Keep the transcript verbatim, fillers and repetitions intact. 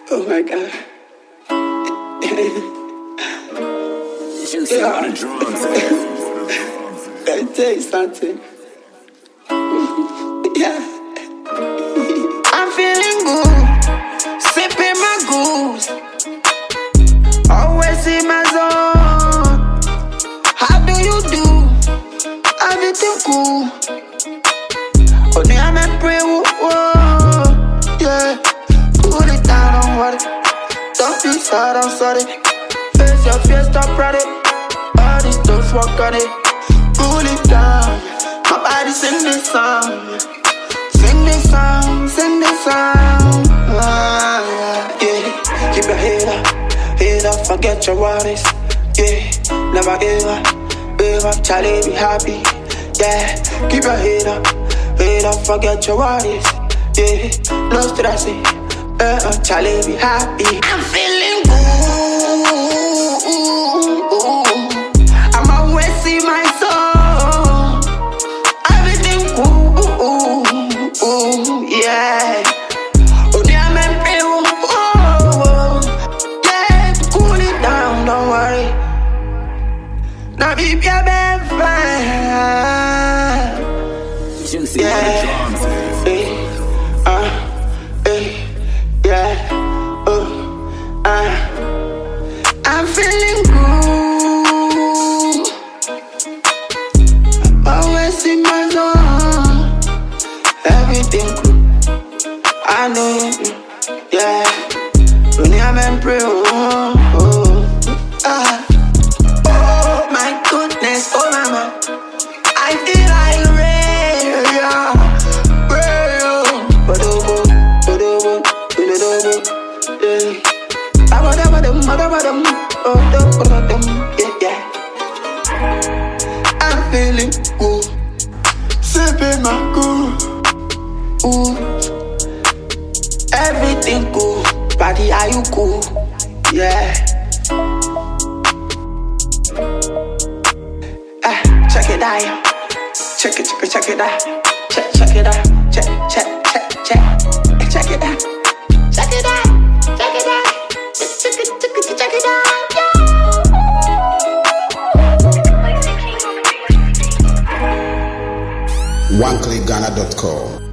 Oh my God. Juicy on the drums. Let me tell you something. Yeah. I'm feeling good, sipping my goose. Always in my zone. How do you do? Everything cool. Only I'm a pray, whoa, yeah. Cool it down, don't worry. Don't be sad, I'm sorry. Face your fear, stop running. All these dogs walk on it. Cool it down. My body sing this song. Sing this song, sing this song. Ah, yeah, yeah. Keep your head up, head up, forget your worries. Yeah, never ever, ever, Charlie, be happy. Yeah, keep your head up, head up, forget your worries. Yeah, no stressing, uh, Charlie, be happy. I'm feeling good. I'm always see my soul. Everything cool, yeah. Oh, damn, I'm oh, yeah, cool it down, don't worry. Now be your best friend. Juicy Yeah. on the drums. Hey, uh, hey, yeah, uh, uh. I'm feeling good. Always in my zone. Everything cool. I know you, yeah. When I'm in prayer, oh, oh, ah. Oh my goodness, oh mama, I feel like rain, yeah, rain. Ba-do-bo, ba-do-bo, ba-do-bo, yeah. Ba-ba-da-ba-dum, ba-da-ba-dum, ba-da-ba-dum, yeah, yeah. I'm feeling good, sipping my good, ooh. Everything cool, body, are you cool? Yeah. Ah, check it out, check it, check it, check it out, check, check it out, check, check, check, check, check it out, check it out, check it out, check it, check it, check it out, one click ghana dot com